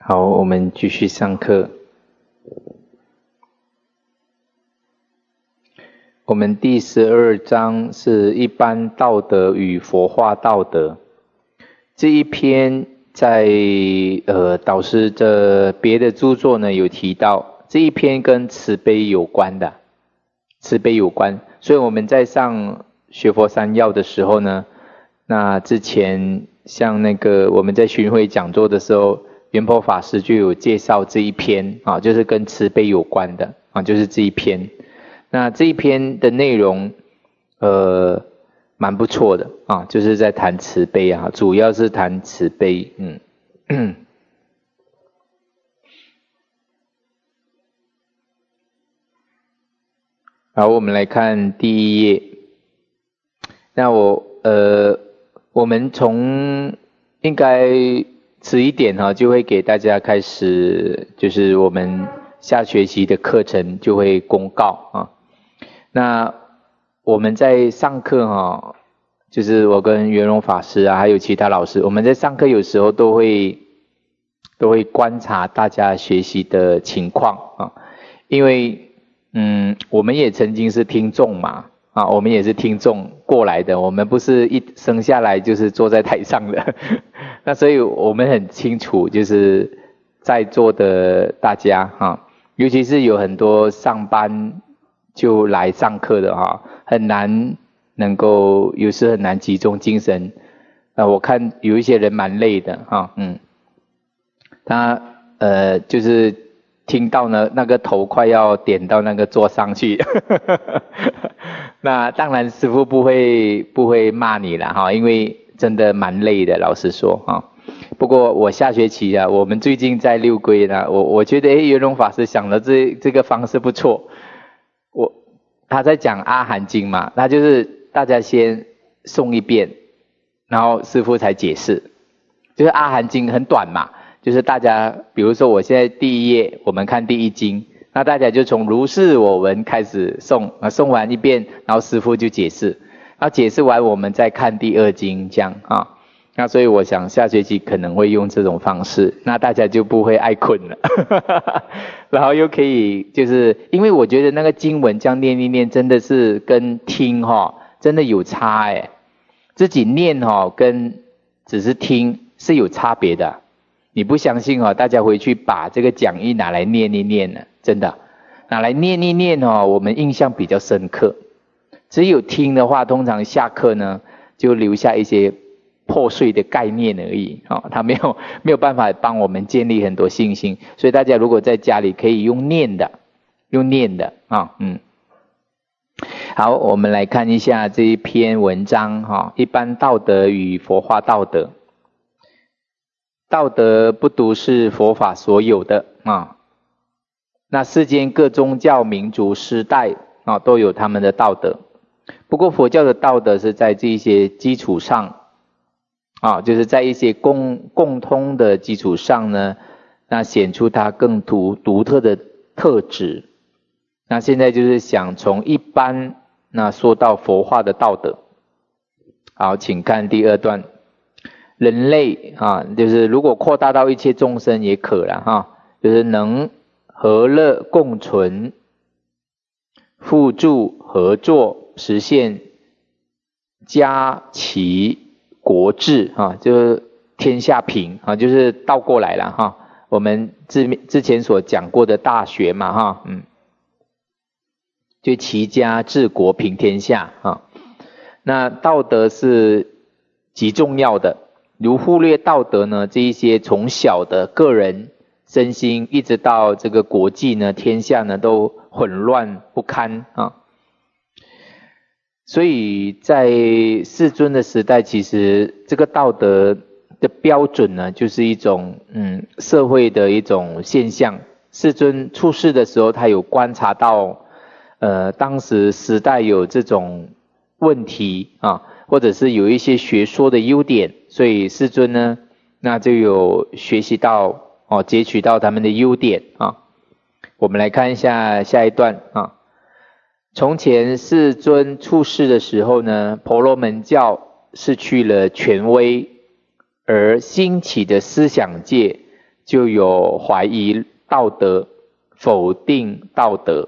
好，我们继续上课。我们第12章是一般道德与佛化道德。这一篇在导师的别的著作呢有提到，这一篇跟慈悲有关的，慈悲有关。所以我们在上学佛三要的时候呢，那之前像那个我们在巡回讲座的时候，圆颇法师就有介绍这一篇啊，就是跟慈悲有关的啊，就是这一篇。那这一篇的内容蛮不错的啊，就是在谈慈悲啊，主要是谈慈悲。好，我们来看第一页。那我们从应该迟一点哈，就会给大家开始，就是我们下学期的课程就会公告啊。那我们在上课哈，就是我跟圆融法师啊，还有其他老师，我们在上课有时候都会观察大家学习的情况啊，因为我们也曾经是听众嘛。啊，我们也是听众过来的，我们不是一生下来就是坐在台上的那所以我们很清楚，就是在座的大家哈，尤其是有很多上班就来上课的哈，很难能够，有时很难集中精神。我看有一些人蛮累的哈，他就是听到呢那个头快要点到那个桌上去那当然师父不会骂你了哈，因为真的蛮累的，老实说哈。不过我下学期啊，我们最近在六规呢，我觉得圆融法师想的这个方式不错。他在讲阿含经嘛，他就是大家先诵一遍，然后师父才解释。就是阿含经很短嘛，就是大家比如说我现在第一页，我们看第一经。那大家就从如是我闻开始诵完一遍，然后师父就解释，然后解释完我们再看第二经这样啊。那所以我想下学期可能会用这种方式，那大家就不会爱困了然后又可以就是因为我觉得那个经文这样念一念真的是跟听真的有差耶，自己念跟只是听是有差别的。你不相信大家回去把这个讲义拿来念一念呢，真的拿来念一念我们印象比较深刻。只有听的话，通常下课呢就留下一些破碎的概念而已他没有办法帮我们建立很多信心。所以大家如果在家里可以用念的好，我们来看一下这一篇文章一般道德与佛化道德。道德不独是佛法所有的那世间各宗教民族时代都有他们的道德。不过佛教的道德是在这一些基础上就是在一些共通的基础上呢，那显出它更独特的特质。那现在就是想从一般那说到佛化的道德。好，请看第二段。人类就是如果扩大到一切众生也可了就是能和乐共存，互助合作，实现家齐国治就是天下平就是倒过来了我们之前所讲过的大学嘛就齐家治国平天下那道德是极重要的。如忽略道德呢，这一些从小的个人身心一直到这个国际呢，天下呢都混乱不堪所以在世尊的时代，其实这个道德的标准呢，就是一种社会的一种现象。世尊出世的时候，他有观察到当时时代有这种问题或者是有一些学说的优点，所以世尊呢，那就有学习到截取到他们的优点我们来看一下下一段从前世尊出世的时候呢，婆罗门教失去了权威，而兴起的思想界就有怀疑道德、否定道德。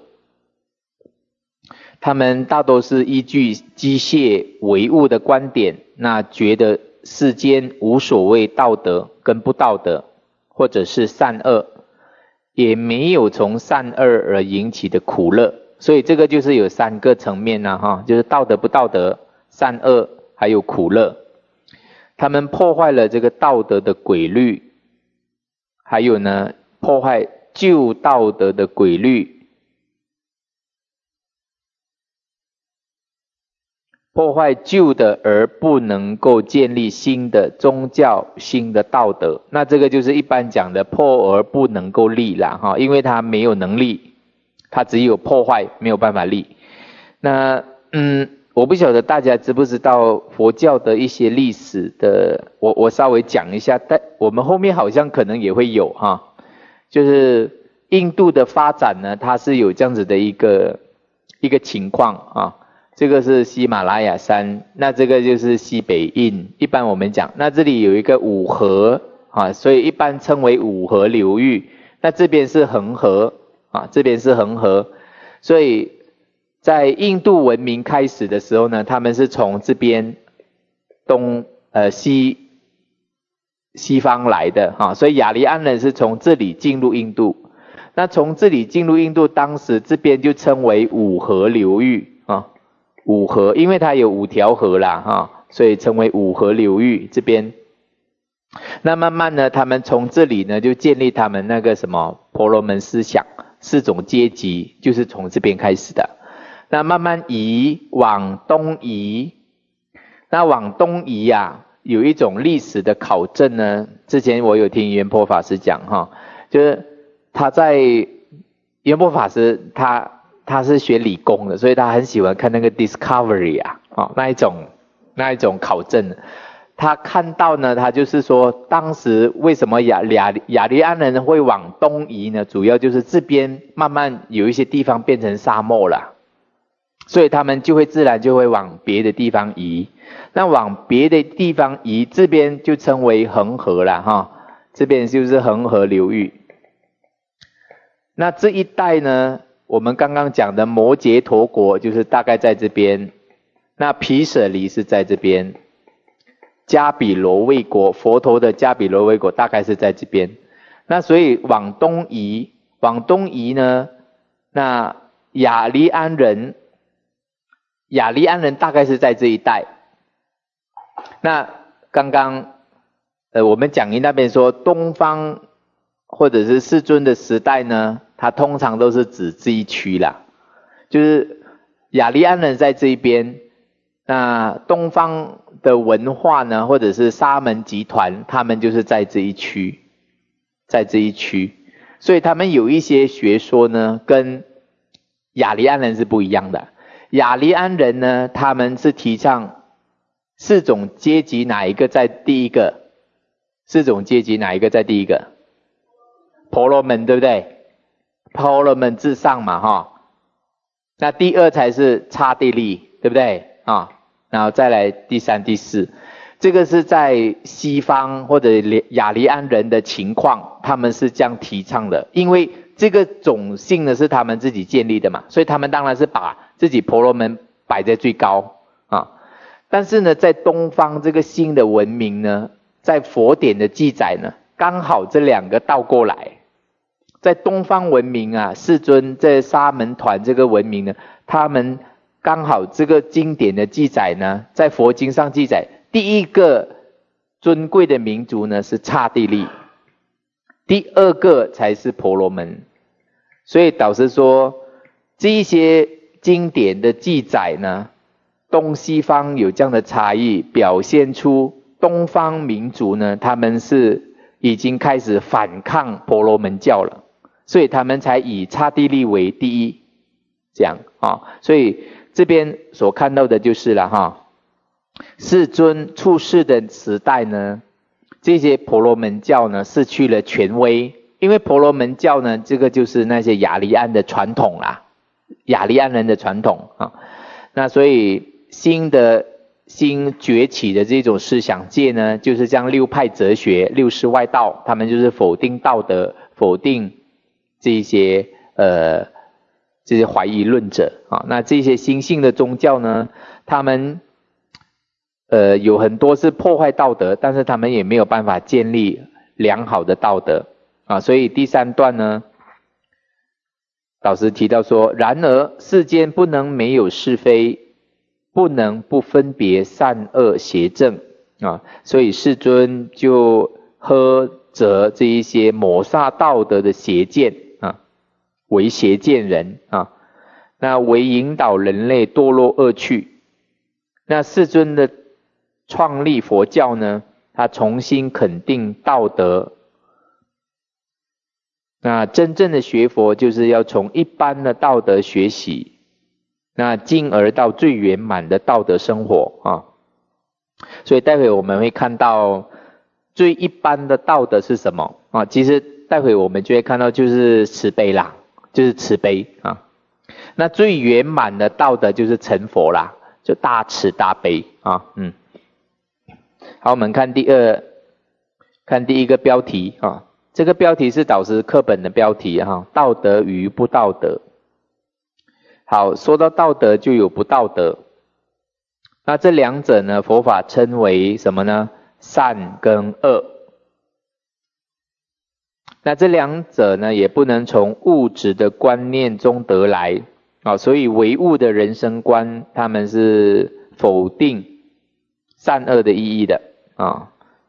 他们大多是依据机械唯物的观点，那觉得世间无所谓道德跟不道德，或者是善恶，也没有从善恶而引起的苦乐。所以这个就是有3个层面啊，就是道德不道德、善恶还有苦乐。他们破坏了这个道德的规律，还有呢破坏旧道德的规律，破坏旧的而不能够建立新的宗教、新的道德。那这个就是一般讲的破而不能够立啦，因为他没有能力，他只有破坏，没有办法立。那我不晓得大家知不知道佛教的一些历史的，我稍微讲一下，但我们后面好像可能也会有就是印度的发展呢，它是有这样子的一个情况这个是喜马拉雅山，那这个就是西北印，一般我们讲，那这里有一个五河所以一般称为五河流域。那这边是恒河这边是恒河，所以在印度文明开始的时候呢，他们是从这边西方来的所以雅利安人是从这里进入印度。那从这里进入印度，当时这边就称为五河流域五河，因为它有5条河啦所以称为五河流域这边。那慢慢呢，他们从这里呢就建立他们那个什么婆罗门思想，4种阶级就是从这边开始的。那慢慢往东移，那往东移有一种历史的考证呢，之前我有听圆波法师讲就是他在圆波法师他是学理工的，所以他很喜欢看那个 Discovery 那一种考证。他看到呢，他就是说当时为什么雅利安人会往东移呢？主要就是这边慢慢有一些地方变成沙漠了，所以他们自然就会往别的地方移。那往别的地方移，这边就称为恒河了这边就是恒河流域。那这一带呢，我们刚刚讲的摩羯陀国就是大概在这边，那毗舍离是在这边，迦毗罗卫国，佛陀的迦毗罗卫国大概是在这边。那所以往东移呢，那雅利安人大概是在这一带。那刚刚我们讲义那边说东方或者是世尊的时代呢，它通常都是指这一区啦，就是雅利安人在这一边，那东方的文化呢，或者是沙门集团，他们就是在这一区，所以他们有一些学说呢，跟雅利安人是不一样的。雅利安人呢，他们是提倡4种阶级哪一个在第一个？4种阶级哪一个在第一个？婆罗门，对不对？婆罗门至上嘛那第2才是刹帝利，对不对然后再来第3、第4。这个是在西方或者雅利安人的情况，他们是这样提倡的，因为这个种姓呢是他们自己建立的嘛，所以他们当然是把自己婆罗门摆在最高但是呢，在东方这个新的文明呢，在佛典的记载呢，刚好这2个倒过来。在东方文明世尊在沙门团这个文明呢，他们刚好这个经典的记载呢，在佛经上记载，第一个尊贵的民族呢是刹帝利，第2个才是婆罗门。所以导师说，这一些经典的记载呢，东西方有这样的差异，表现出东方民族呢，他们是已经开始反抗婆罗门教了，所以他们才以刹帝利为第一，这样所以这边所看到的就是了世尊出世的时代呢，这些婆罗门教呢失去了权威，因为婆罗门教呢，这个就是那些雅利安的传统啦，雅利安人的传统那所以新新崛起的这种思想界呢，就是像六派哲学、六师外道，他们就是否定道德，否定这些怀疑论者啊。那这些新兴的宗教呢，他们有很多是破坏道德，但是他们也没有办法建立良好的道德啊。所以第3段呢，导师提到说，然而世间不能没有是非，不能不分别善恶邪正啊。所以世尊就呵责这一些抹杀道德的邪见啊，为邪见人啊，那为引导人类堕落恶趣。那世尊的创立佛教呢，他重新肯定道德。那真正的学佛就是要从一般的道德学习，那进而到最圆满的道德生活啊。所以待会我们会看到最一般的道德是什么啊？其实待会我们就会看到就是慈悲啦，就是慈悲啊。那最圆满的道德就是成佛啦，就大慈大悲啊。好，我们看第一个标题啊。这个标题是导师课本的标题哈，道德与不道德。好，说到道德就有不道德，那这两者呢，佛法称为什么呢？善跟恶。那这两者呢，也不能从物质的观念中得来啊，所以唯物的人生观，他们是否定善恶的意义的啊。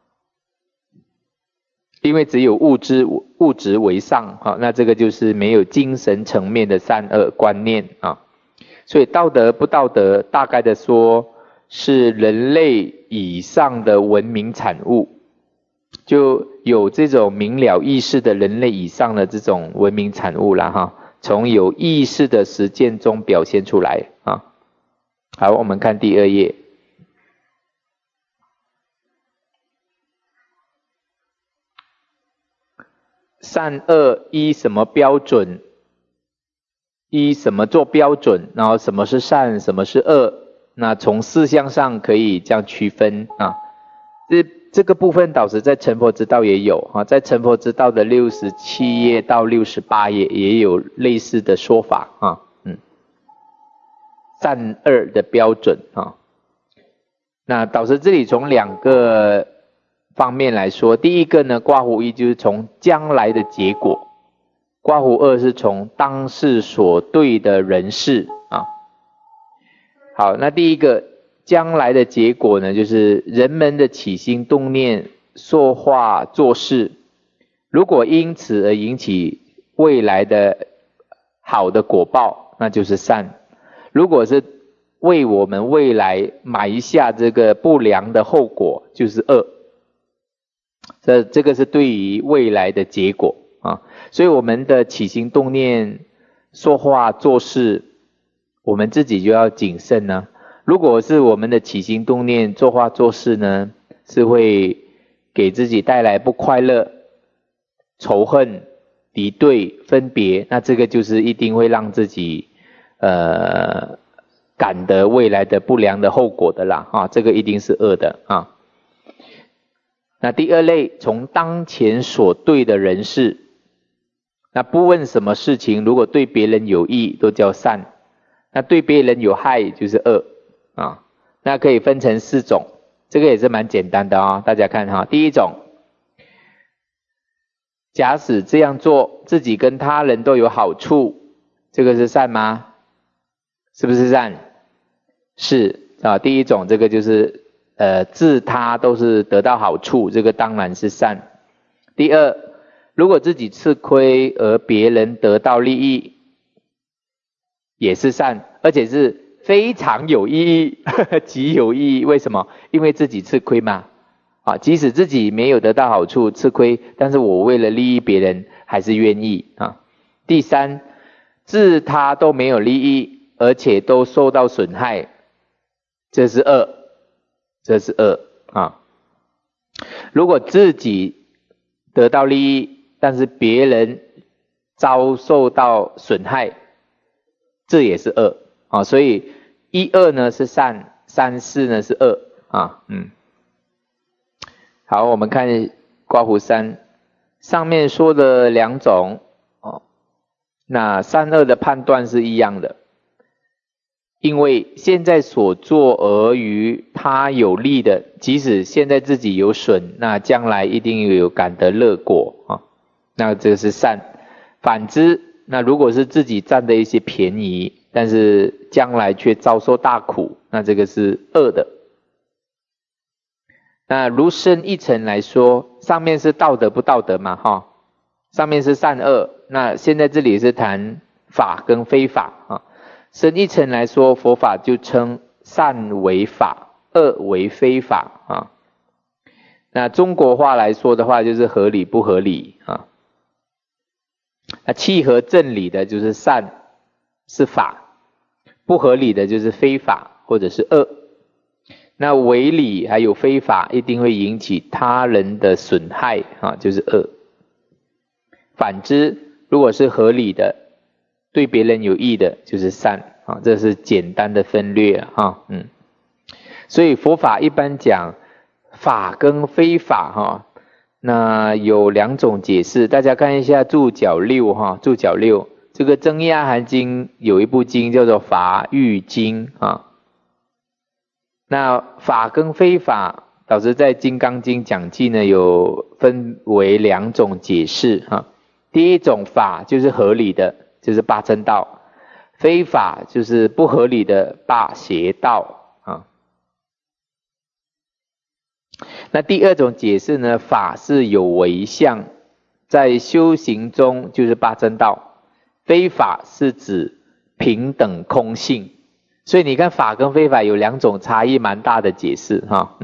因为只有物质为上啊，那这个就是没有精神层面的善恶观念啊。所以道德不道德，大概的说是人类以上的文明产物，就有这种明了意识的人类以上的这种文明产物啦哈，从有意识的实践中表现出来啊。好，我们看第2页。善恶依什么标准？依什么做标准？然后什么是善，什么是恶？那从4项上可以这样区分啊。这个部分导师在成佛之道也有啊，在成佛之道的67页到68页也有类似的说法啊。善恶的标准啊。那导师这里从2个方面来说，第一个呢，刮胡1就是从将来的结果，刮胡2是从当世所对的人事啊。好，那第一个将来的结果呢，就是人们的起心动念、说话做事，如果因此而引起未来的好的果报，那就是善；如果是为我们未来埋下这个不良的后果，就是恶。这个是对于未来的结果啊，所以我们的起心动念、说话做事，我们自己就要谨慎呢。如果是我们的起心动念、做话做事呢，是会给自己带来不快乐、仇恨、敌对、分别，那这个就是一定会让自己感得未来的不良的后果的啦啊，这个一定是恶的啊。那第2类，从当前所对的人事，那不问什么事情，如果对别人有益都叫善，那对别人有害就是恶啊。那可以分成4种，这个也是蛮简单的啊，大家看哈。第一种，假使这样做自己跟他人都有好处，这个是善吗？是不是善？是啊，第一种这个就是自他都是得到好处，这个当然是善。第2，如果自己吃亏而别人得到利益，也是善，而且是非常有意义，极有意义。为什么？因为自己吃亏嘛。啊，即使自己没有得到好处，吃亏，但是我为了利益别人，还是愿意啊。第3，自他都没有利益，而且都受到损害，这是恶。这是恶啊！如果自己得到利益，但是别人遭受到损害，这也是恶啊。所以1、2呢是善三四呢是二啊，好，我们看刮胡三，上面说的两种哦，那善恶的判断是一样的，因为现在所做而于他有利的，即使现在自己有损，那将来一定有感得乐果啊，那这个是善。反之，那如果是自己占的一些便宜，但是将来却遭受大苦，那这个是恶的。那如深一层来说，上面是道德不道德嘛哈，上面是善恶，那现在这里是谈法跟非法啊。深一层来说，佛法就称善为法，恶为非法啊。那中国话来说的话，就是合理不合理啊。那契合正理的就是善，是法；不合理的就是非法或者是恶。那违理还有非法，一定会引起他人的损害啊，就是恶。反之，如果是合理的，对别人有益的，就是善啊。这是简单的分略啊，所以佛法一般讲法跟非法哈，那有两种解释，大家看一下注脚六哈，注脚六，这个增压含经有一部经叫做法喻经啊。那法跟非法，导致在《金刚经》讲记呢，有分为两种解释哈。第一种法就是合理的，就是八正道；非法就是不合理的八邪道啊。那第二种解释呢，法是有为相，在修行中就是八正道；非法是指平等空性。所以你看法跟非法有两种差异蛮大的解释哈，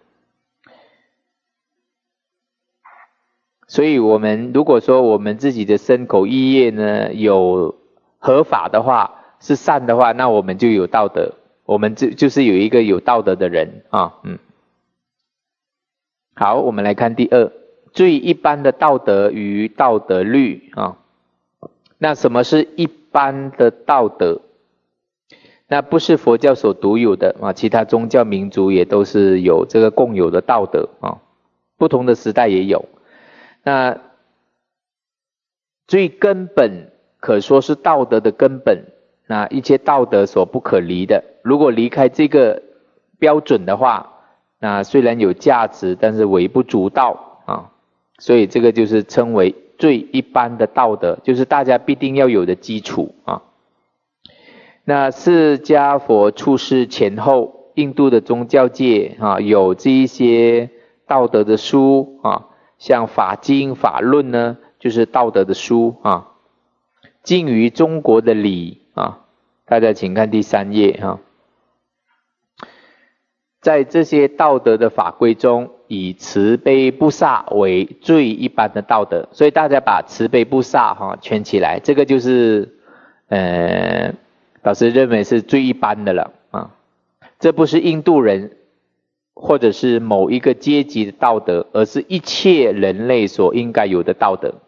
所以我们如果说我们自己的身口意业呢有合法的话，是善的话，那我们就有道德，我们就是有一个有道德的人啊，好，我们来看第二，最一般的道德与道德律啊。那什么是一般的道德？那不是佛教所独有的啊，其他宗教民族也都是有这个共有的道德啊，不同的时代也有。那最根本可说是道德的根本，那一切道德所不可离的，如果离开这个标准的话，那虽然有价值，但是微不足道啊，所以这个就是称为最一般的道德，就是大家必定要有的基础啊。那释迦佛出世前后，印度的宗教界啊有这一些道德的书啊，像法经、法论呢，就是道德的书啊。近于中国的礼啊，大家请看第3页啊。在这些道德的法规中，以慈悲不杀为最一般的道德，所以大家把慈悲不杀圈起来，这个就是老师认为是最一般的了啊。这不是印度人或者是某一个阶级的道德，而是一切人类所应该有的道德。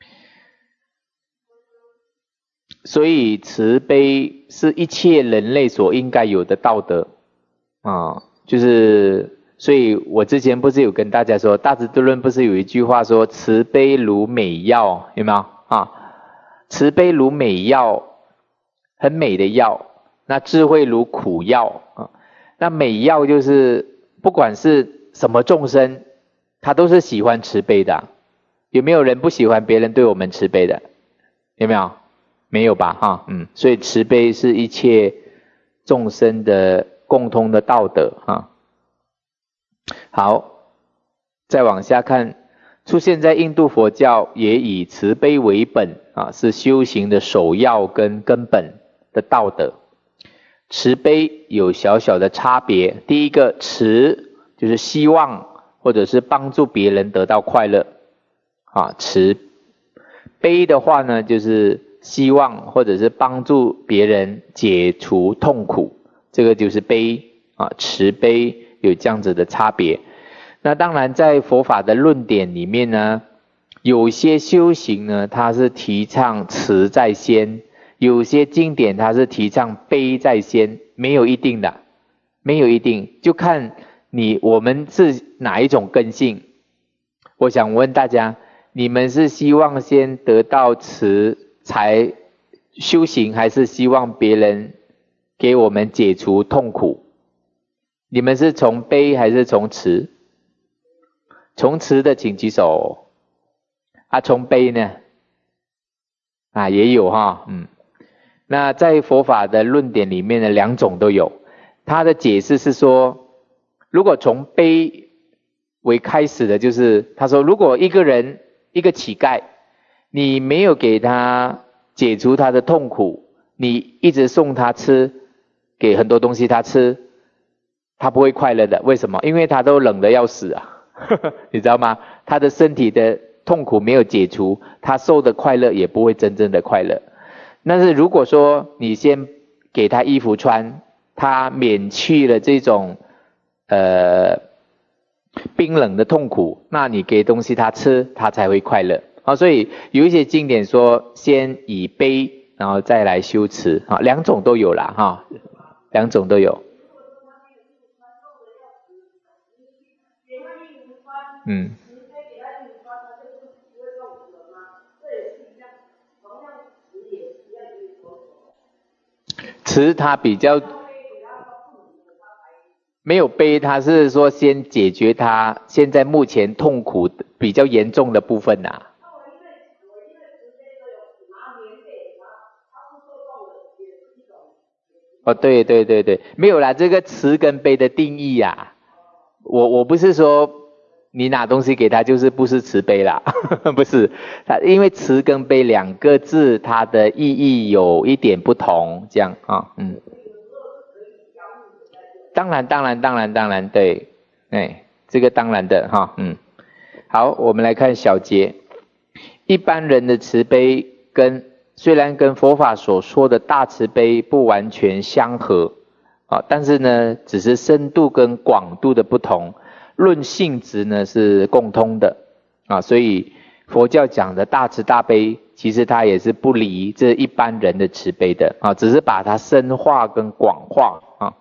所以慈悲是一切人类所应该有的道德啊，就是所以我之前不是有跟大家说，大智度论不是有一句话说慈悲如美药，有没有啊？慈悲如美药，很美的药，那智慧如苦药啊。那美药就是不管是什么众生，他都是喜欢慈悲的。有没有人不喜欢别人对我们慈悲的？有没有？没有吧哈，所以慈悲是一切众生的共通的道德哈。好，再往下看，出现在印度佛教也以慈悲为本啊，是修行的首要跟根本的道德。慈悲有小小的差别，第一个慈就是希望或者是帮助别人得到快乐啊，慈悲的话呢就是希望或者是帮助别人解除痛苦，这个就是悲啊，慈悲有这样子的差别。那当然在佛法的论点里面呢，有些修行呢它是提倡慈在先，有些经典它是提倡悲在先，没有一定的没有一定，就看我们是哪一种根性。我想问大家，你们是希望先得到慈才修行，还是希望别人给我们解除痛苦？你们是从悲还是从慈？从慈的请举手。从悲呢？也有哈，那在佛法的论点里面呢，两种都有。他的解释是说，如果从悲为开始的，就是他说，如果一个人一个乞丐，你没有给他解除他的痛苦，你一直送他吃，给很多东西他吃，他不会快乐的。为什么？因为他都冷得要死啊，你知道吗？他的身体的痛苦没有解除，他受的快乐也不会真正的快乐。但是如果说你先给他衣服穿，他免去了这种冰冷的痛苦，那你给东西他吃，他才会快乐。所以有一些经典说，先以悲，然后再来修慈，两种都有啦，两种都有。慈他比较没有悲，他是说先解决他现在目前痛苦比较严重的部分啊。对对对对，没有啦，这个慈跟悲的定义啊，我不是说你拿东西给他就是不是慈悲啦，不是，因为慈跟悲两个字，它的意义有一点不同，这样当然，对，这个当然的哈，好，我们来看小节，一般人的慈悲虽然跟佛法所说的大慈悲不完全相合但是呢，只是深度跟广度的不同，论性质呢是共通的所以佛教讲的大慈大悲，其实它也是不离这一般人的慈悲的只是把它深化跟广化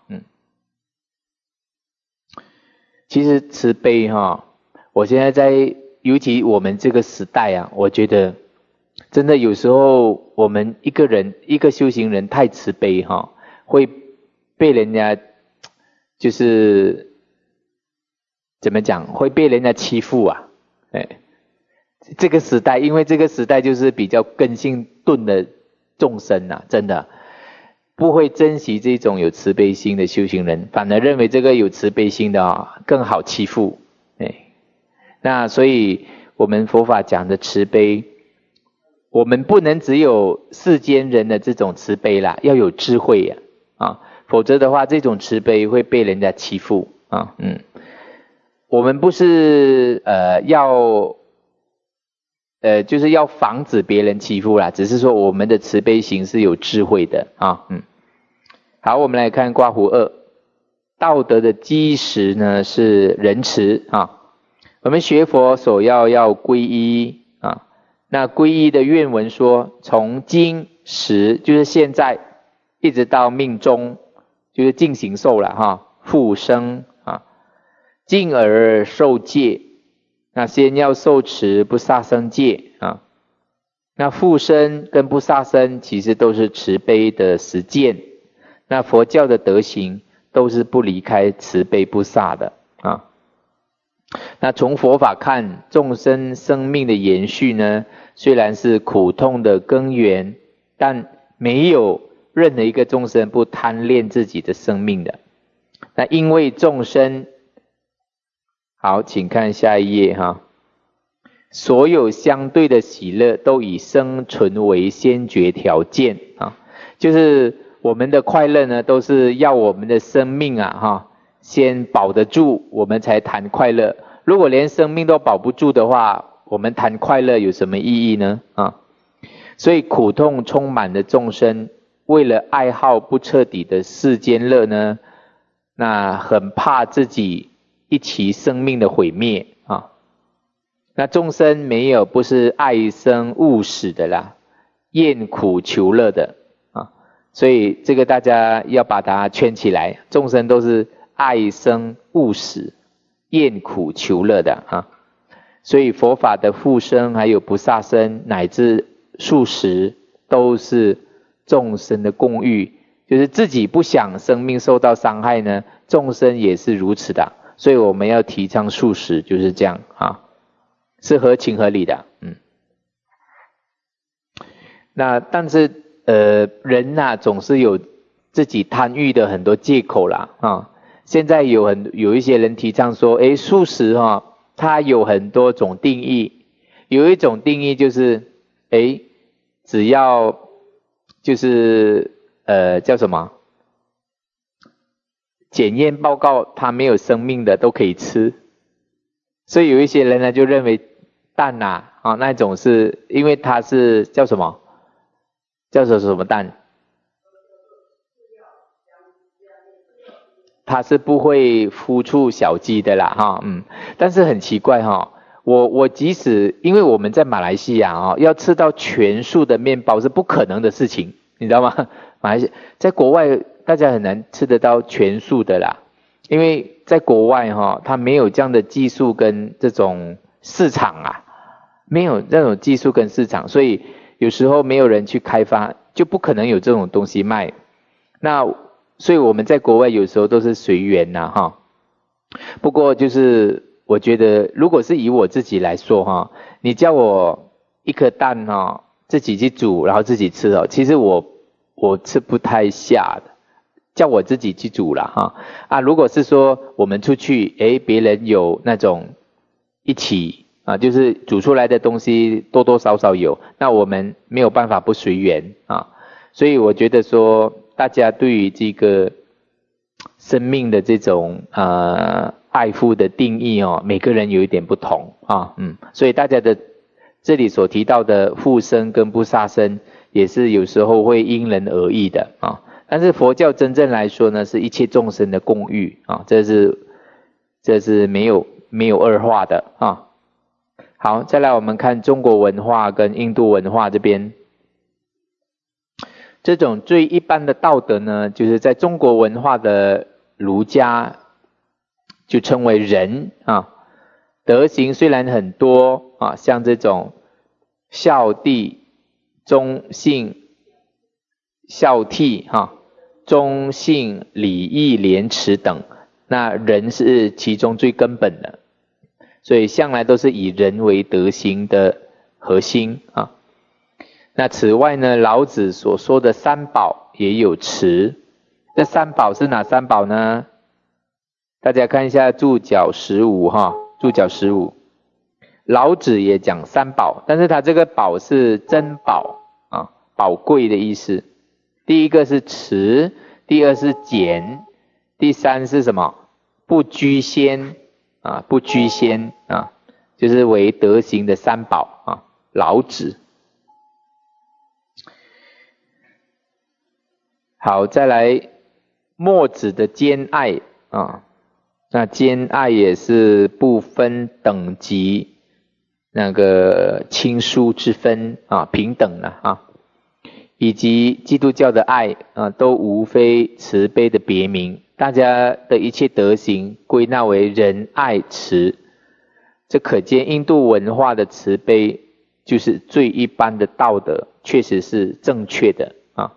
其实慈悲我现在尤其我们这个时代我觉得真的有时候我们一个修行人太慈悲会被人家就是怎么讲，会被人家欺负这个时代，因为这个时代就是比较根性钝的众生真的不会珍惜这种有慈悲心的修行人，反而认为这个有慈悲心的更好欺负那所以我们佛法讲的慈悲，我们不能只有世间人的这种慈悲啦，要有智慧否则的话这种慈悲会被人家欺负我们不是就是要防止别人欺负啦，只是说我们的慈悲心是有智慧的好，我们来看刮胡2，道德的基石呢是仁慈我们学佛首要皈依那皈依的愿文说，从今时就是现在一直到命终，就是尽形寿了复生进而受戒，那先要受持不杀生戒那复生跟不杀生其实都是慈悲的实践，那佛教的德行都是不离开慈悲不杀的那从佛法看，众生生命的延续呢，虽然是苦痛的根源，但没有任何一个众生不贪恋自己的生命的。那因为众生，好，请看下一页所有相对的喜乐都以生存为先决条件就是我们的快乐呢，都是要我们的生命先保得住，我们才谈快乐。如果连生命都保不住的话，我们谈快乐有什么意义呢所以苦痛充满的众生，为了爱好不彻底的世间乐呢，那很怕自己一起生命的毁灭那众生没有不是爱生恶死的啦，厌苦求乐的所以这个大家要把它圈起来，众生都是爱生恶死，厌苦求乐的啊。所以佛法的复生还有不杀生乃至素食都是众生的共欲，就是自己不想生命受到伤害呢，众生也是如此的，所以我们要提倡素食，就是这样啊，是合情合理的。那但是人啊总是有自己贪欲的很多借口啦啊。现在有一些人提倡说，素食它有很多种定义，有一种定义就是只要就是叫什么检验报告它没有生命的都可以吃。所以有一些人呢就认为蛋那种是因为它是叫什么蛋，它是不会孵出小鸡的啦但是很奇怪我即使因为我们在马来西亚要吃到全素的面包是不可能的事情，你知道吗？马来西亚在国外大家很难吃得到全素的啦，因为在国外它没有这样的技术跟这种市场没有这种技术跟市场，所以有时候没有人去开发，就不可能有这种东西卖。那所以我们在国外有时候都是随缘不过就是我觉得如果是以我自己来说你叫我一颗蛋自己去煮然后自己吃其实我吃不太下的，叫我自己去煮了如果是说我们出去别人有那种一起就是煮出来的东西多多少少有，那我们没有办法不随缘所以我觉得说大家对于这个生命的这种爱护的定义每个人有一点不同所以大家的这里所提到的复生跟不杀生也是有时候会因人而异的但是佛教真正来说呢是一切众生的共欲这是没有二话的好，再来我们看中国文化跟印度文化这边，这种最一般的道德呢，就是在中国文化的儒家就称为仁德行虽然很多像这种孝悌、忠信、孝悌忠信、礼义、廉耻等，那仁是其中最根本的。所以向来都是以人为德行的核心那此外呢，老子所说的三宝也有持。这三宝是哪三宝呢？大家看一下注脚15注脚15，老子也讲三宝，但是他这个宝是珍宝宝贵的意思。第一个是持，第二是俭，第三是什么？不居先不居先就是为德行的三宝老子。好，再来墨子的兼爱那兼爱也是不分等级那个亲疏之分平等的以及基督教的爱都无非慈悲的别名，大家的一切德行归纳为仁爱慈，这可见印度文化的慈悲就是最一般的道德，确实是正确的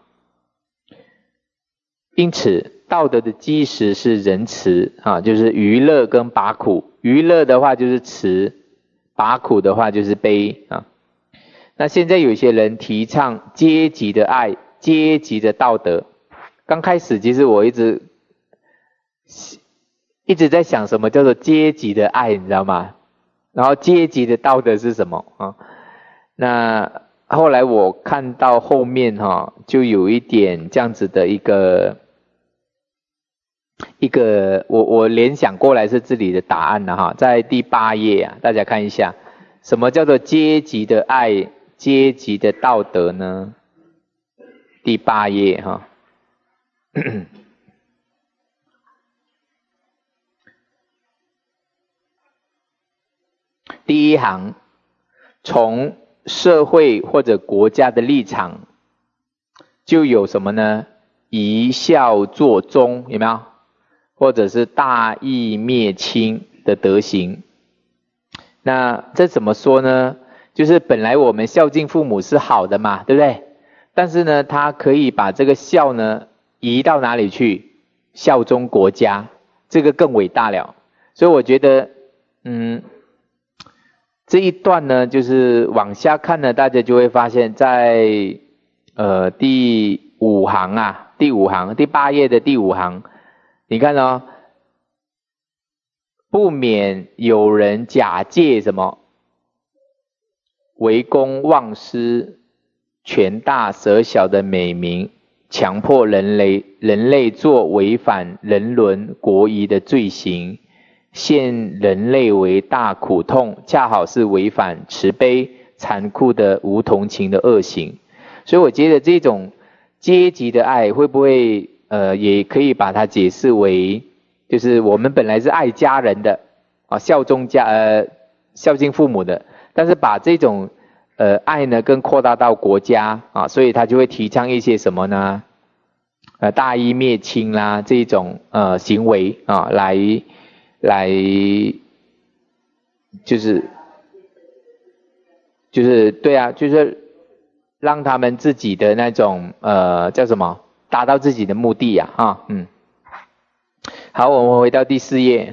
因此道德的基石是仁慈就是娱乐跟拔苦，娱乐的话就是慈，拔苦的话就是悲那现在有些人提倡阶级的爱，阶级的道德。刚开始其实我一直在想什么叫做阶级的爱，你知道吗？然后阶级的道德是什么那后来我看到后面就有一点这样子的一个我联想过来是这里的答案了在第8页大家看一下，什么叫做阶级的爱，阶级的道德呢？第8页第一行，从社会或者国家的立场就有什么呢？以孝作忠，有没有？或者是大义灭亲的德行。那这怎么说呢？就是本来我们孝敬父母是好的嘛，对不对？但是呢，他可以把这个孝呢移到哪里去？效忠国家，这个更伟大了。所以我觉得，这一段呢，就是往下看呢，大家就会发现在第五行第8页的第5行，你看哦，不免有人假借什么为公忘私、权大舍小的美名，强迫人类做违反人伦国仪的罪行，陷人类为大苦痛，恰好是违反慈悲、残酷的无同情的恶行。所以我觉得这种阶级的爱会不会也可以把它解释为，就是我们本来是爱家人的孝敬父母的，但是把这种爱呢更扩大到国家所以他就会提倡一些什么呢？大义灭亲啦这一种行为来就是对啊，就是让他们自己的那种叫什么，达到自己的目的好，我们回到第4页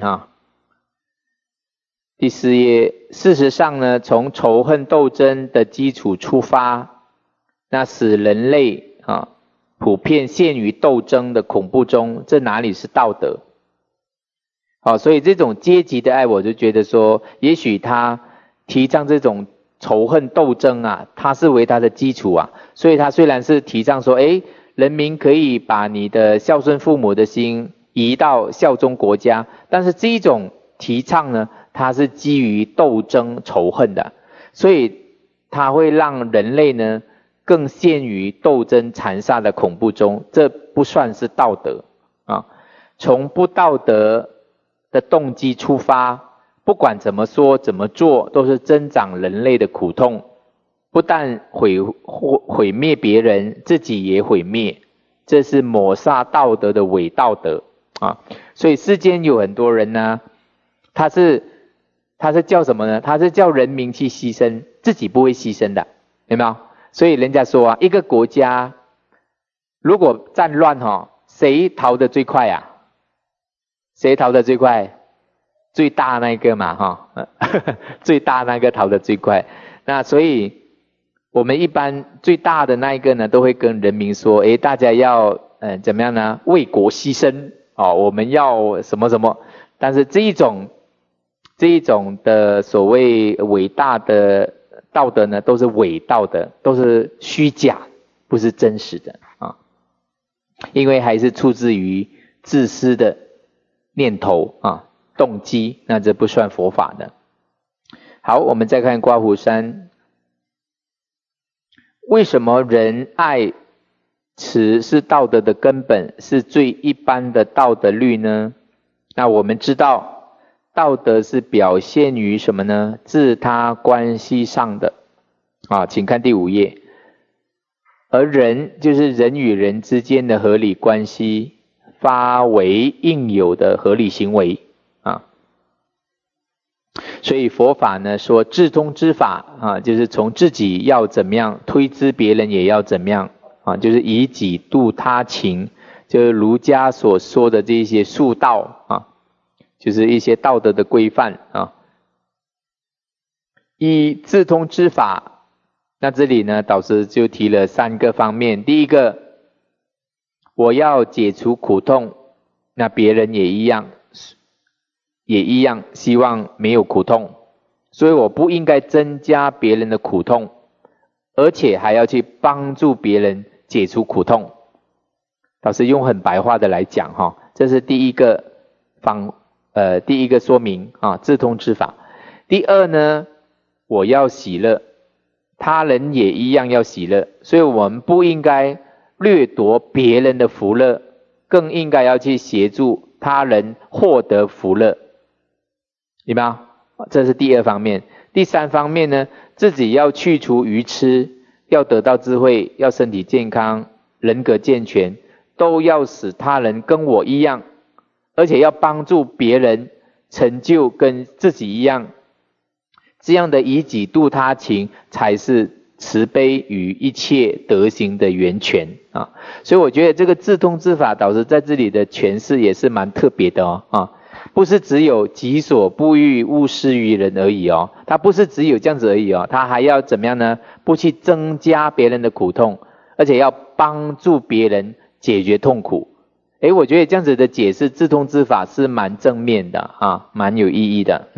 第4页，事实上呢，从仇恨斗争的基础出发，那使人类普遍陷于斗争的恐怖中，这哪里是道德？所以这种阶级的爱，我就觉得说，也许他提倡这种仇恨斗争它是为他的基础所以他虽然是提倡说，人民可以把你的孝顺父母的心移到效忠国家，但是这一种提倡呢，它是基于斗争仇恨的，所以它会让人类呢更陷于斗争残杀的恐怖中，这不算是道德从不道德的动机出发，不管怎么说怎么做，都是增长人类的苦痛，不但毁灭别人，自己也毁灭，这是抹杀道德的伪道德所以世间有很多人呢，他是叫什么呢？他是叫人民去牺牲，自己不会牺牲的，有没有？所以人家说一个国家如果战乱谁逃得最快谁逃得最快？最大那个嘛最大那个逃得最快。那所以我们一般最大的那一个呢，都会跟人民说，大家要怎么样呢？为国牺牲我们要什么什么。但是这一种的所谓伟大的道德呢，都是伪道德，都是虚假，不是真实的因为还是出自于自私的念头动机，那这不算佛法的。好，我们再看刮胡山，为什么仁爱慈是道德的根本，是最一般的道德律呢？那我们知道道德是表现于什么呢？自他关系上的请看第5页。而仁就是人与人之间的合理关系，发为应有的合理行为所以佛法呢说至通之法就是从自己要怎么样推知别人也要怎么样就是以己度他情，就是儒家所说的这些术道就是一些道德的规范以至通之法，那这里呢导师就提了3个方面。第一个，我要解除苦痛，那别人也一样希望没有苦痛，所以我不应该增加别人的苦痛，而且还要去帮助别人解除苦痛。导师用很白话的来讲这是第一个说明至通之法。第二呢，我要喜乐，他人也一样要喜乐，所以我们不应该掠夺别人的福乐，更应该要去协助他人获得福乐，有没有？这是第2方面。第3方面呢，自己要去除愚痴，要得到智慧，要身体健康， 人格健全，都要使他人跟我一样，而且要帮助别人成就跟自己一样，这样的以己度他情才是慈悲与一切德行的源泉啊。所以我觉得这个自通之法导师在这里的诠释也是蛮特别的啊，不是只有己所不欲，勿施于人而已哦，他不是只有这样子而已哦，他还要怎么样呢？不去增加别人的苦痛，而且要帮助别人解决痛苦。我觉得这样子的解释自通之法是蛮正面的啊，蛮有意义的。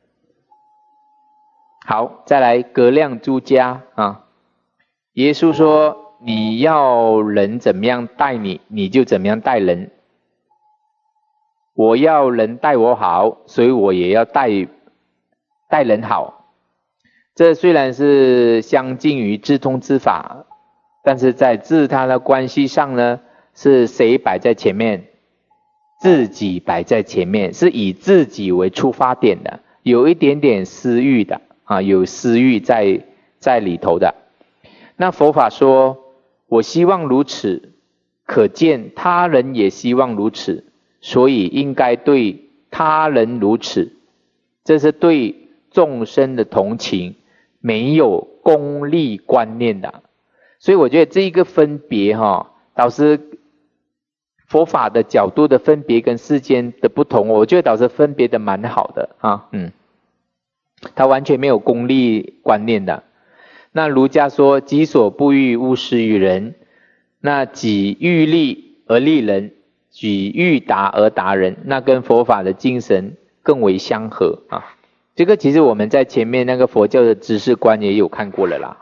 好，再来格量诸家啊。耶稣说，你要人怎么样待你，你就怎么样待人。我要人待我好，所以我也要待人好。这虽然是相近于自通之法，但是在自他的关系上呢，是谁摆在前面？自己摆在前面，是以自己为出发点的，有一点点私欲的啊，有私欲在里头的。那佛法说，我希望如此，可见他人也希望如此，所以应该对他人如此。这是对众生的同情，没有功利观念的。所以我觉得这一个分别导师佛法的角度的分别跟世间的不同，我觉得导师分别的蛮好的啊，他完全没有功利观念的。那儒家说己所不欲，勿施于人，那己欲利而利人，己欲达而达人，那跟佛法的精神更为相合啊。这个其实我们在前面那个佛教的知识观也有看过了啦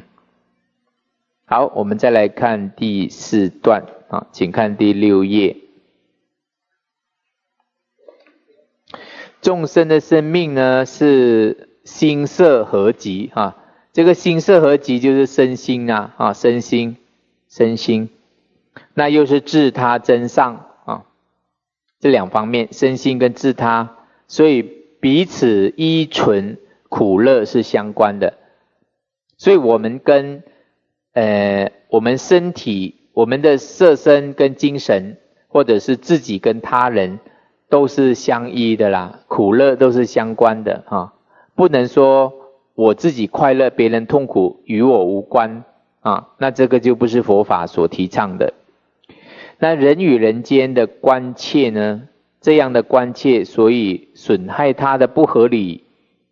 好，我们再来看第4段啊，请看第6页。众生的生命呢是心色合集啊，这个心色合集就是身心啊，身心，那又是自他真上啊，这两方面，身心跟自他，所以彼此依存苦乐是相关的。所以我们跟我们身体，我们的色身跟精神，或者是自己跟他人都是相依的啦，苦乐都是相关的啊，不能说我自己快乐，别人痛苦与我无关啊，那这个就不是佛法所提倡的。那人与人间的关切呢，这样的关切，所以损害他的不合理，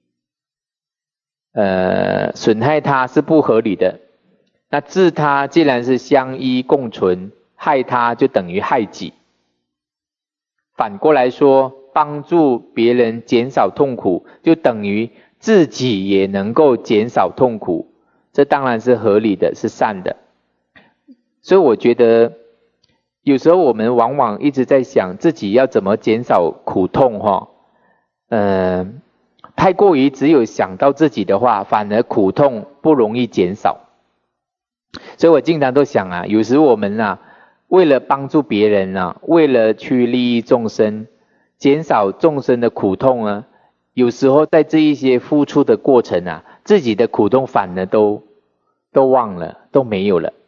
损害他是不合理的。那自他既然是相依共存，害他就等于害己。反过来说，帮助别人减少痛苦，就等于自己也能够减少痛苦，这当然是合理的，是善的。所以我觉得有时候我们往往一直在想自己要怎么减少苦痛太过于只有想到自己的话，反而苦痛不容易减少。所以我经常都想有时我们为了帮助别人为了去利益众生，减少众生的苦痛有时候在这一些付出的过程自己的苦痛反而都忘了，都没有了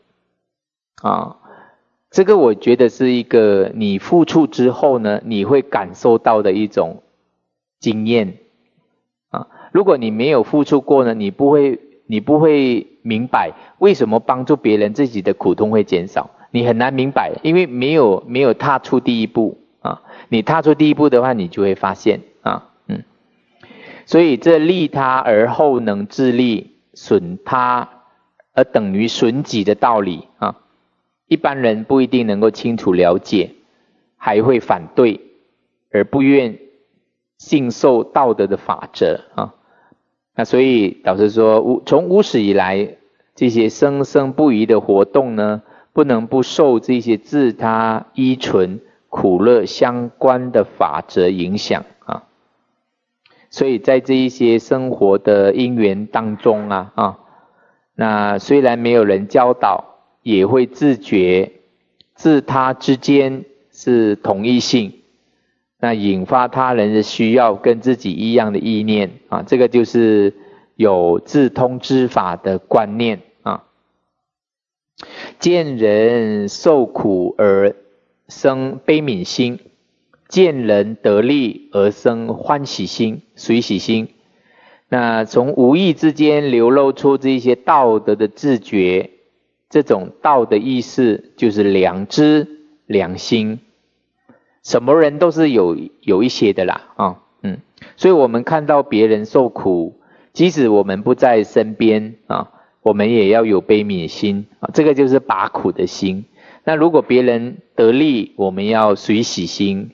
这个我觉得是一个你付出之后呢，你会感受到的一种经验如果你没有付出过呢，你不会明白为什么帮助别人自己的苦痛会减少，你很难明白，因为没有踏出第一步你踏出第一步的话，你就会发现所以这利他而后能自利，损他而等于损己的道理一般人不一定能够清楚了解，还会反对，而不愿信受道德的法则那所以导师说，从无始以来，这些生生不息的活动呢，不能不受这些自他依存苦乐相关的法则影响所以在这一些生活的因缘当中那虽然没有人教导，也会自觉自他之间是同一性，那引发他人的需要跟自己一样的意念这个就是有自通之法的观念见人受苦而生悲悯心，见人得利而生欢喜心、随喜心。那从无意之间流露出这一些道德的自觉，这种道的意识就是良知、良心。什么人都是有一些的啦，所以我们看到别人受苦，即使我们不在身边我们也要有悲悯心这个就是拔苦的心。那如果别人得利，我们要随喜心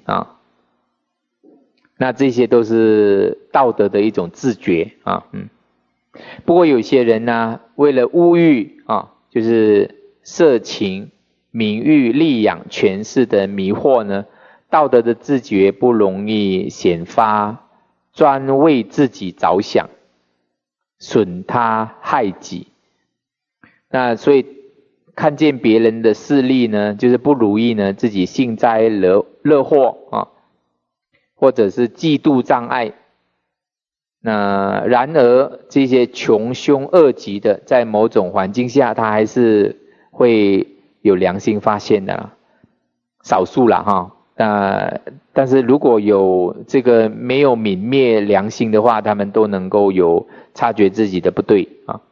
那这些都是道德的一种自觉不过有些人呢，为了物欲就是色情、名誉、利养、权势的迷惑呢，道德的自觉不容易显发，专为自己着想，损他害己。那所以看见别人的势利呢，就是不如意呢，自己幸灾乐祸或者是嫉妒障碍。那然而这些穷凶恶极的，在某种环境下他还是会有良心发现的少数啦但是如果有这个没有泯灭良心的话，他们都能够有察觉自己的不对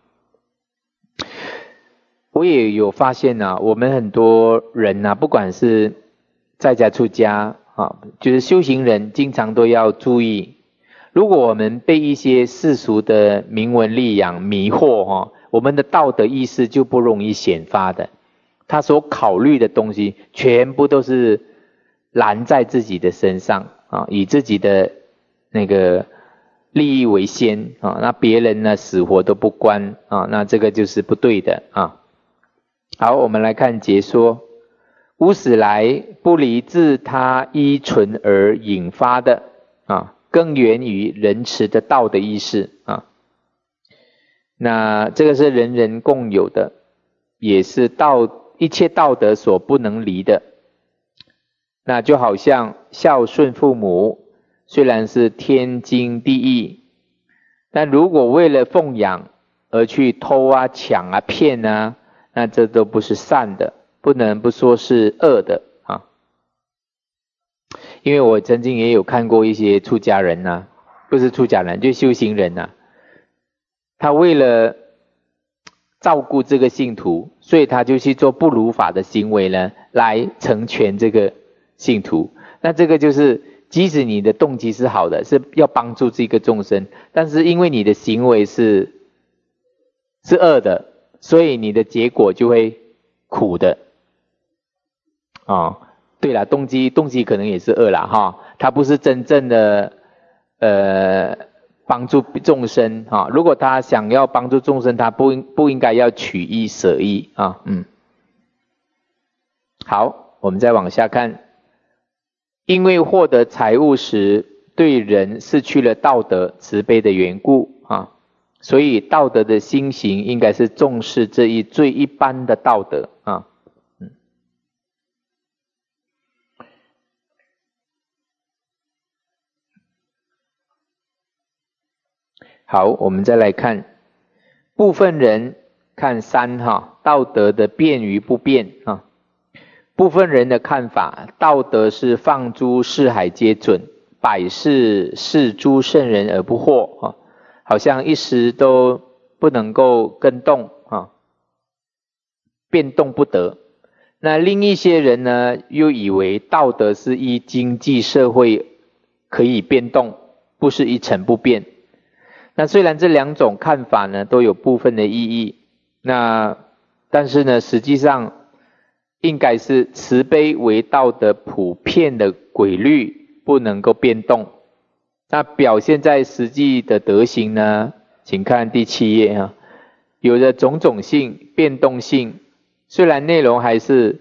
我也有发现我们很多人不管是在家出家就是修行人，经常都要注意，如果我们被一些世俗的名闻利养迷惑我们的道德意识就不容易显发的。他所考虑的东西全部都是揽在自己的身上以自己的那个利益为先那别人呢死活都不关那这个就是不对的好，我们来看解说。无始来不离自他依存而引发的更源于仁慈的道的意识那这个是人人共有的，也是一切道德所不能离的。那就好像孝顺父母，虽然是天经地义，但如果为了奉养而去偷抢骗那这都不是善的，不能不说是恶的因为我曾经也有看过一些出家人不是出家人，就修行人他为了照顾这个信徒，所以他就去做不如法的行为呢，来成全这个信徒。那这个就是即使你的动机是好的，是要帮助这个众生，但是因为你的行为是恶的，所以你的结果就会苦的对啦，动机可能也是恶啦他不是真正的帮助众生如果他想要帮助众生，他不应该要取一舍一好，我们再往下看。因为获得财物时对人失去了道德慈悲的缘故所以道德的心行应该是重视这一最一般的道德好，我们再来看部分人看三道德的变与不变部分人的看法，道德是放诸四海皆准，百世视诸圣人而不惑好像一时都不能够更动变动不得。那另一些人呢，又以为道德是依经济社会可以变动，不是一成不变。那虽然这两种看法呢都有部分的意义，但是呢实际上应该是慈悲为道德普遍的规律，不能够变动。那表现在实际的德行呢，请看第7页有着种种性、变动性，虽然内容还是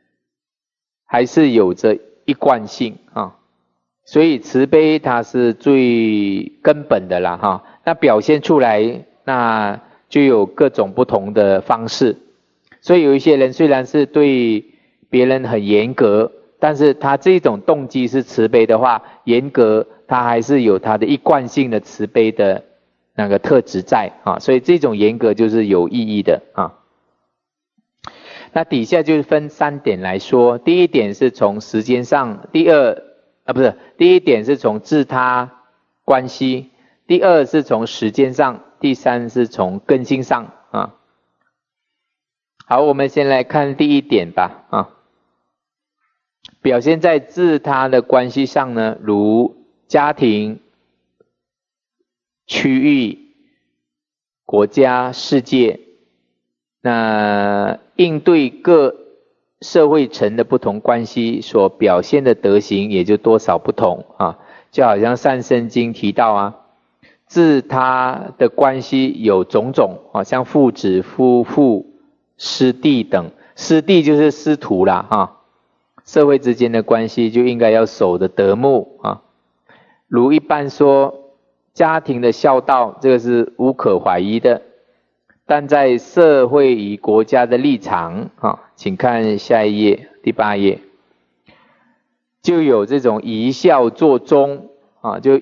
有着一贯性所以慈悲它是最根本的啦那表现出来那就有各种不同的方式。所以有一些人虽然是对别人很严格，但是他这种动机是慈悲的话，严格他还是有他的一贯性的慈悲的那个特质在所以这种严格就是有意义的那底下就是分3点来说，第一点是从时间上，第一点是从自他关系，第二是从时间上，第三是从根性上啊。好，我们先来看第一点吧啊。表现在自他的关系上呢，如家庭、区域、国家、世界，那应对各社会层的不同关系所表现的德行也就多少不同啊。就好像善生经提到啊，自他的关系有种种啊，像父子、夫妇、师弟等，师弟就是师徒啦哈。社会之间的关系就应该要守得德目啊。如一般说家庭的孝道，这个是无可怀疑的，但在社会与国家的立场啊，请看下一页第8页，就有这种宜孝作忠啊，就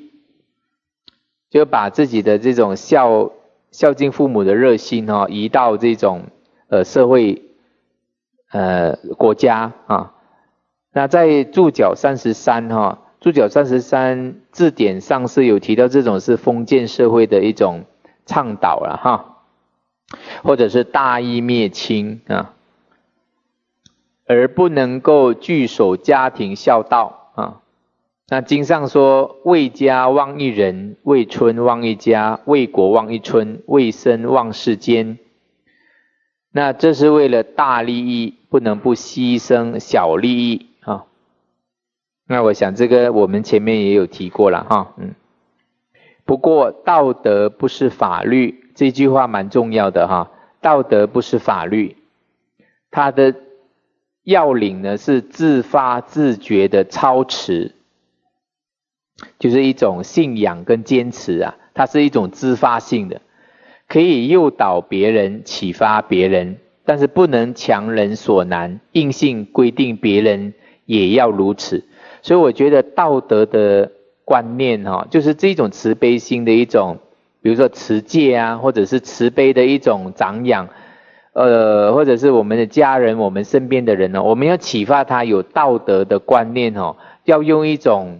把自己的这种孝敬父母的热心啊，移到这种社会国家啊。那在注脚33哈，注脚33字典上是有提到这种是封建社会的一种倡导了哈，或者是大义灭亲啊，而不能够据守家庭孝道啊。那经上说，为家忘一人，为村忘一家，为国忘一村，为身忘世间。那这是为了大利益，不能不牺牲小利益啊。那我想这个我们前面也有提过了哈，不过道德不是法律，这句话蛮重要的哈。道德不是法律，它的要领呢是自发自觉的操持，就是一种信仰跟坚持啊，它是一种自发性的。可以诱导别人，启发别人，但是不能强人所难，硬性规定别人也要如此。所以我觉得道德的观念就是这种慈悲心的一种，比如说持戒啊，或者是慈悲的一种长养，或者是我们的家人，我们身边的人我们要启发他有道德的观念要用一种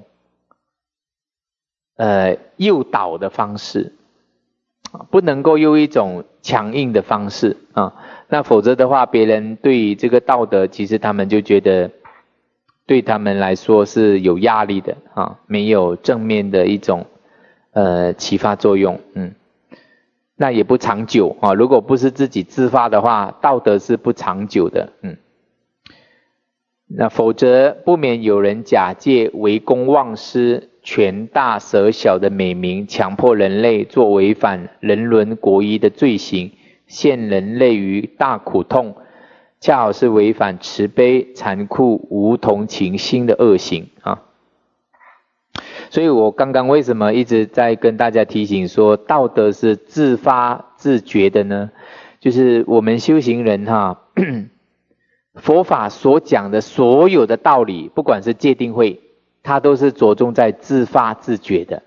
诱导的方式，不能够用一种强硬的方式啊，那否则的话，别人对于这个道德，其实他们就觉得对他们来说是有压力的啊，没有正面的一种启发作用，那也不长久啊。如果不是自己自发的话，道德是不长久的，那否则不免有人假借为公忘私、权大舍小的美名，强迫人类做违反人伦国医的罪行，陷人类于大苦痛，恰好是违反慈悲、残酷、无同情心的恶行啊。所以我刚刚为什么一直在跟大家提醒说道德是自发自觉的呢？就是我们修行人佛法所讲的所有的道理，不管是戒定慧，它都是着重在自发自觉的。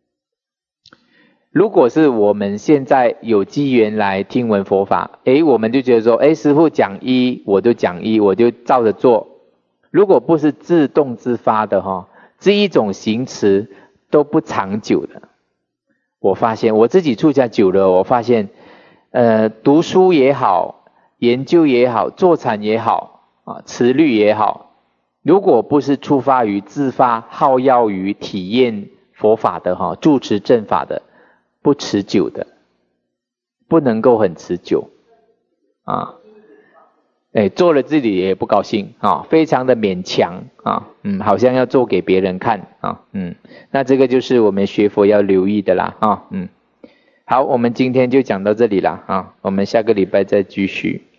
如果是我们现在有机缘来听闻佛法，我们就觉得说，师父讲一，我就讲一，我就照着做。如果不是自动自发的这一种行持都不长久的。我发现我自己出家久了，我发现读书也好，研究也好，坐禅也好持律也好，如果不是出发于自发好要于体验佛法的住持正法的，不持久的，不能够很持久啊。做了自己也不高兴非常的勉强好像要做给别人看那这个就是我们学佛要留意的啦好，我们今天就讲到这里啦我们下个礼拜再继续。